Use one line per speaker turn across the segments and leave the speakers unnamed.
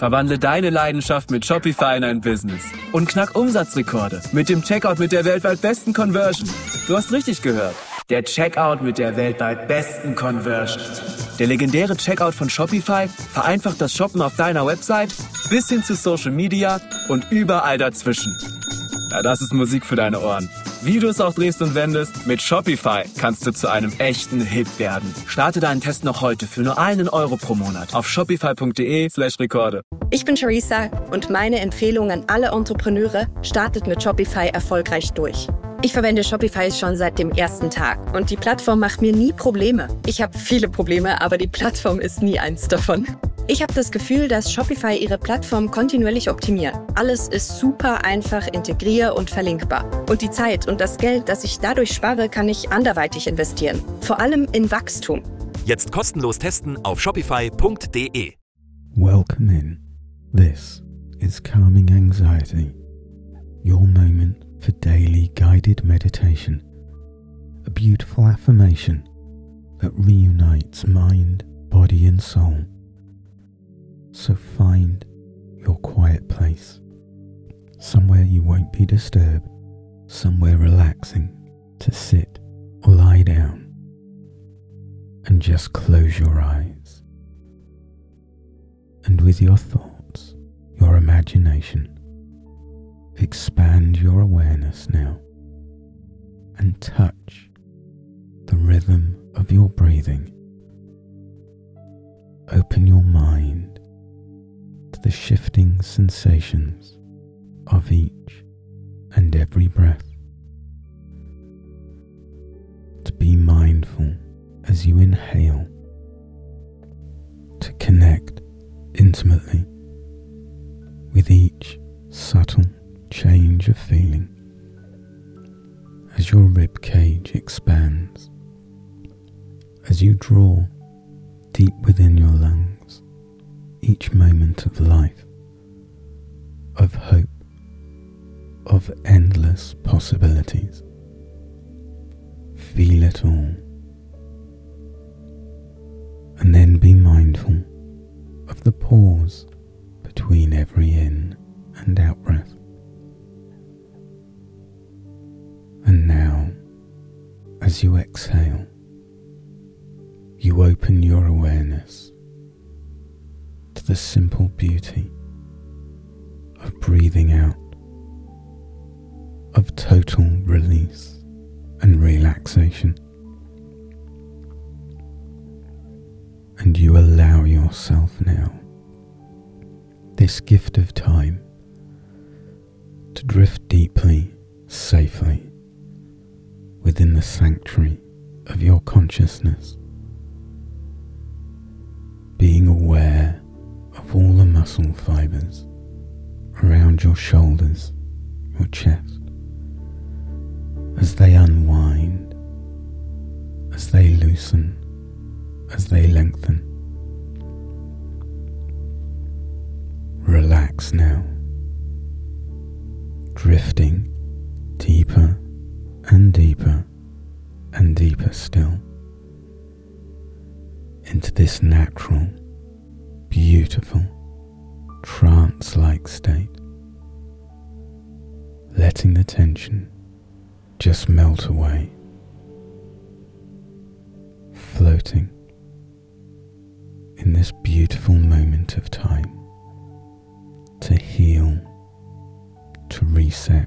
Verwandle deine Leidenschaft mit Shopify in ein Business. Und knack Umsatzrekorde mit dem Checkout mit der weltweit besten Conversion. Du hast richtig gehört. Der Checkout mit der weltweit besten Conversion. Der legendäre Checkout von Shopify vereinfacht das Shoppen auf deiner Website bis hin zu Social Media und überall dazwischen. Ja, das ist Musik für deine Ohren. Wie du es auch drehst und wendest, mit Shopify kannst du zu einem echten Hit werden. Starte deinen Test noch heute für nur €1 pro Monat auf shopify.de/Rekorde.
Ich bin Charissa und meine Empfehlung an alle Entrepreneure: startet mit Shopify erfolgreich durch. Ich verwende Shopify schon seit dem ersten Tag und die Plattform macht mir nie Probleme. Ich habe viele Probleme, aber die Plattform ist nie eins davon. Ich habe das Gefühl, dass Shopify ihre Plattform kontinuierlich optimiert. Alles ist super einfach integrier- und verlinkbar. Und die Zeit und das Geld, das ich dadurch spare, kann ich anderweitig investieren. Vor allem in Wachstum.
Jetzt kostenlos testen auf shopify.de.
Welcome in. This is Calming Anxiety, your moment for daily guided meditation, a beautiful affirmation that reunites mind, body and soul. So find your quiet place, somewhere you won't be disturbed, somewhere relaxing to sit or lie down, and just close your eyes. And with your thoughts, your imagination, expand your awareness now and touch the rhythm of your breathing. Open your mind to the shifting sensations of each and every breath. To be mindful as you inhale, to connect intimately with each subtle change of feeling as your rib cage expands, as you draw deep within your lungs each moment of life, of hope, of endless possibilities. Feel it all, and then be mindful of the pause between every in and out breath. And now, as you exhale, you open your awareness to the simple beauty of breathing out, of total release and relaxation. And you allow yourself now, this gift of time, to drift deeply, safely, within the sanctuary of your consciousness, being aware of all the muscle fibers around your shoulders, your chest, as they unwind, as they loosen, as they lengthen. Relax now, drifting deeper and deeper and deeper still into this natural, beautiful, trance-like state, letting the tension just melt away, floating in this beautiful moment of time to heal, to reset,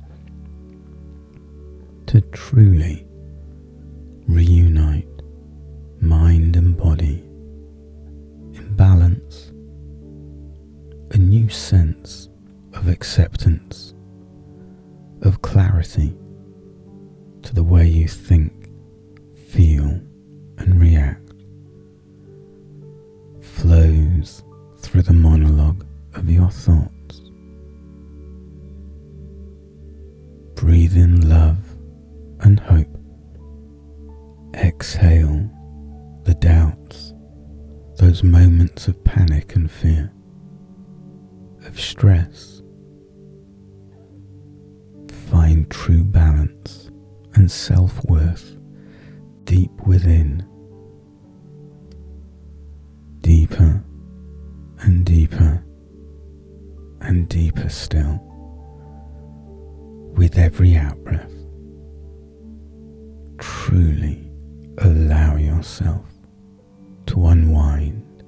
to truly reunite mind and body in balance, a new sense of acceptance, of clarity to the way you think, feel and react, flows through the monologue of your thoughts. Breathe in love and hope. Exhale the doubts, those moments of panic and fear, of stress. Find true balance and self-worth deep within, deeper and deeper and deeper still with every out-breath. Truly allow yourself to unwind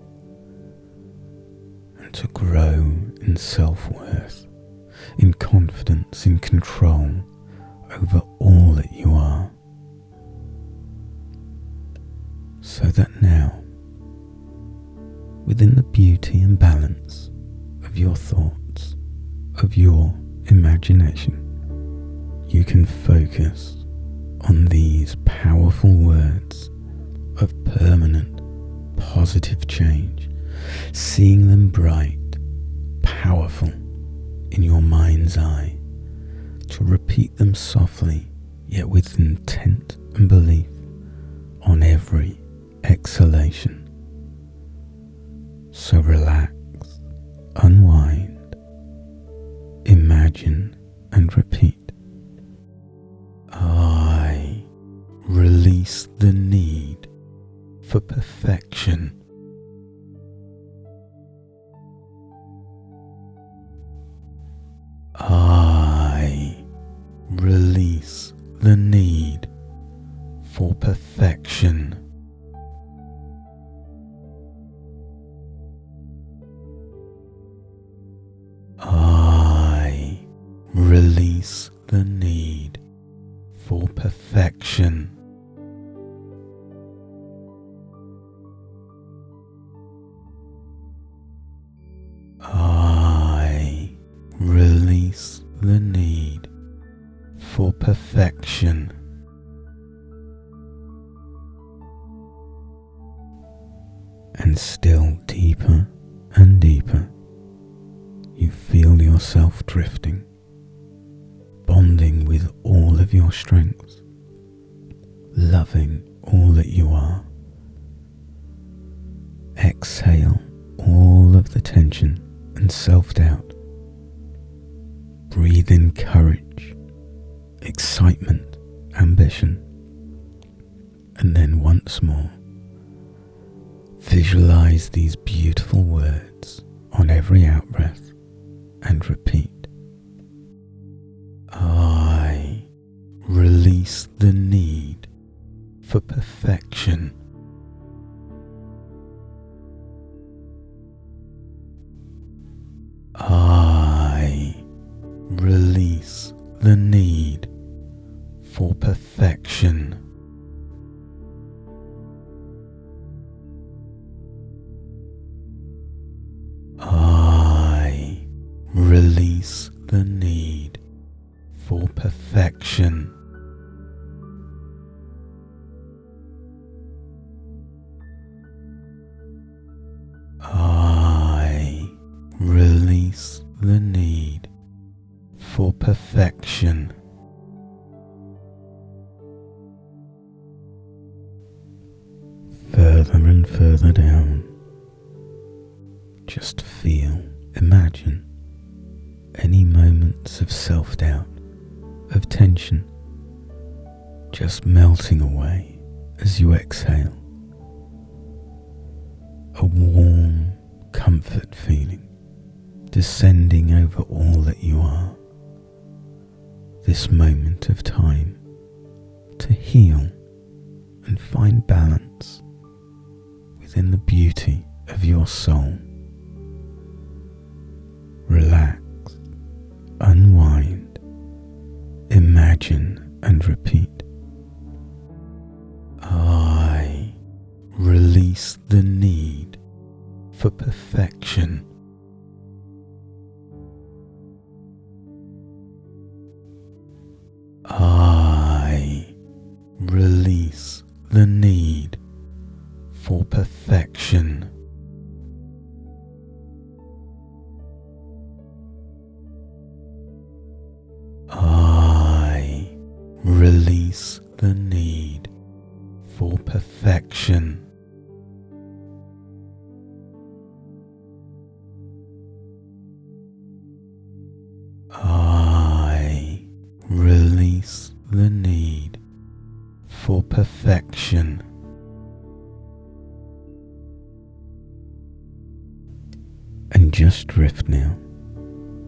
and to grow in self-worth, in confidence, in control over all that you are. So that now, within the beauty and balance of your thoughts, of your imagination, you can focus on these powerful words of permanent, positive change, seeing them bright, powerful in your mind's eye, to repeat them softly, yet with intent and belief on every exhalation. So relax, unwind, imagine and repeat. I release the need for perfection. I release the need for perfection. I release the need for perfection. I release the need for perfection. And still deeper and deeper, you feel yourself drifting, bonding with all of your strengths, loving all that you are. Exhale all of the tension and self-doubt. Breathe in courage, excitement, ambition. And then once more, visualize these beautiful words on every out-breath and repeat. I release the need for perfection. I release the need for perfection. I release the need for perfection. I release the need for perfection. Further and further down, just feel, imagine any moments of self-doubt, of tension, just melting away as you exhale. A warm comfort feeling descending over all that you are. This moment of time to heal and find balance within the beauty of your soul. Relax, unwind, imagine and repeat. I release the need for perfection. I release the need for perfection. I release the need for perfection. I release the need for perfection. And just drift now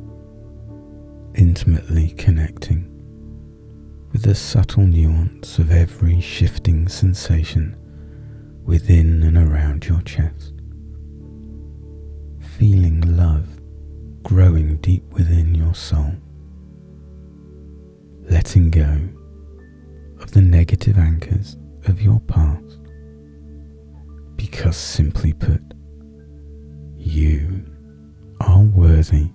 intimately connecting with the subtle nuance of every shifting sensation within and around your chest. Feeling love growing deep within your soul. Letting go of the negative anchors of your past. Because simply put, you are worthy.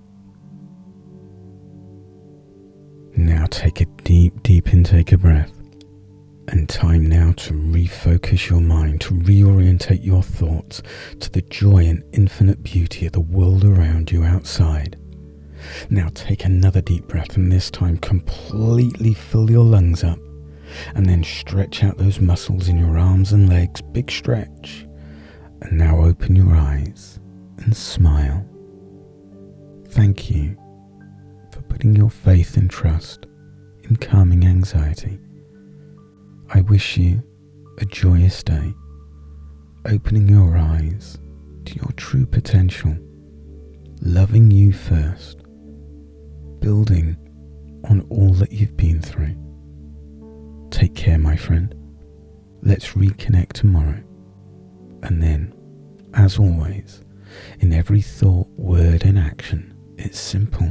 Now take a deep intake of breath, and time now to refocus your mind, to reorientate your thoughts to the joy and infinite beauty of the world around you outside. Now take another deep breath, and this time completely fill your lungs up, and then stretch out those muscles in your arms and legs, big stretch. And now open your eyes and smile. Thank you for putting your faith and trust in calming anxiety. I wish you a joyous day, opening your eyes to your true potential, loving you first, building on all that you've been through. Take care, my friend. Let's reconnect tomorrow. And then, as always, in every thought, word and action, it's simple.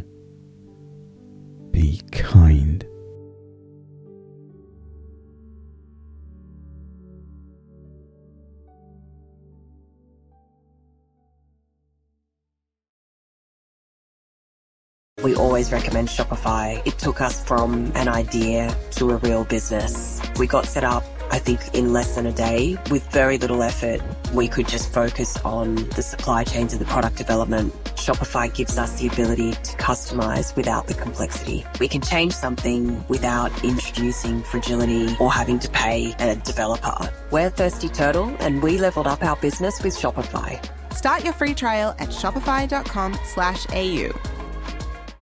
Be kind.
We always recommend Shopify. It took us from an idea to a real business. We got set up, I think, in less than a day. With very little effort, we could just focus on the supply chains and the product development. Shopify gives us the ability to customize without the complexity. We can change something without introducing fragility or having to pay a developer. We're Thirsty Turtle, and we leveled up our business with Shopify.
Start your free trial at shopify.com/AU.